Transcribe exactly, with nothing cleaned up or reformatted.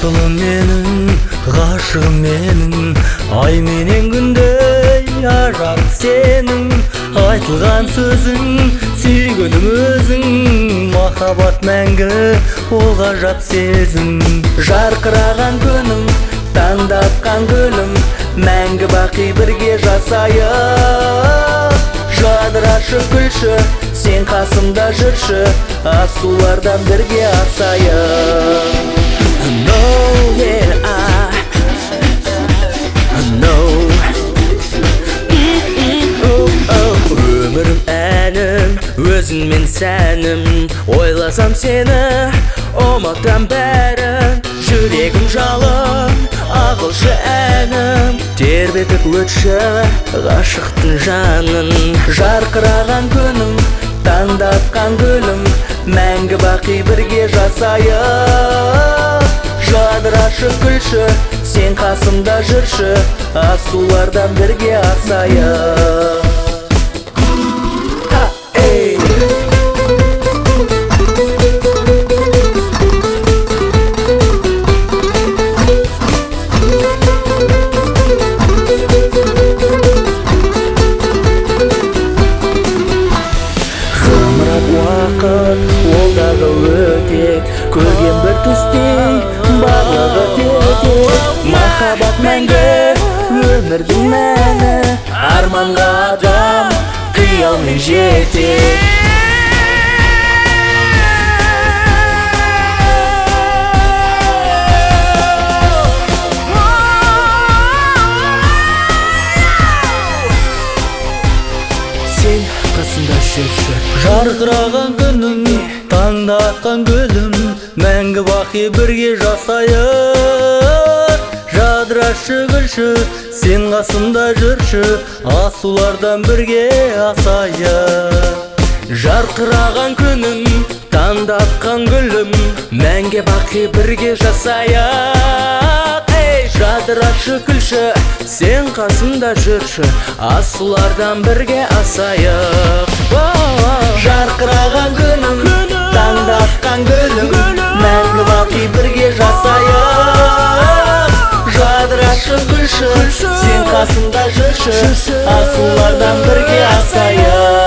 асылым менің, ғашығым менің, ай менен күндей ажар сенің. Айтылған сөзің, сүйгенім өзің, махаббат мәңгі, ол ғажап сезім. Жарқыраған күнім, таңдатқан гүлім, мәңгі бақи бірге жасайық. Жадырашы күлші, сен қасымда жүрші, асулардан бірге асайық. No, yeah, I No Өмірім әнім, өзің мен сәнім, ойласам сені, ұмытам бәрін. Жүрегім жалын, ағылшы әнім, тербетіп өтші ғашықтың жанын. Жарқыраған күнім, таңдатқан гүлім, мәңгі бақи бірге жасайық. Жадырашы күлші, сен қасымда жүрші, асулардан бірге асайық. Ол дағы өтек, көрген бір түстей, барлығы тек. Махаббат мәңгі, өмірдің мәні, арманға адам, қиялмен жетек. Сен қасымда жүрші, жарқыраған күнім, таңдатқан гүлім, мәңгі бақи бірге жасайық. Жадырашы күлші, сен қасымда жүрші, асулардан бірге асайық. Жарқыраған күнім, таңдатқан гүлім, мәңгі бақи бірге жасайық. Жадырашы күлші, сен қасымда жүрші, асулардан бірге асайық. Жарқыраған күнім, таңдатқан гүлім, мәңгі бақи бірге жасайық. Жадырашы күлші, сен қасымда жүрші, асулардан бірге асайық.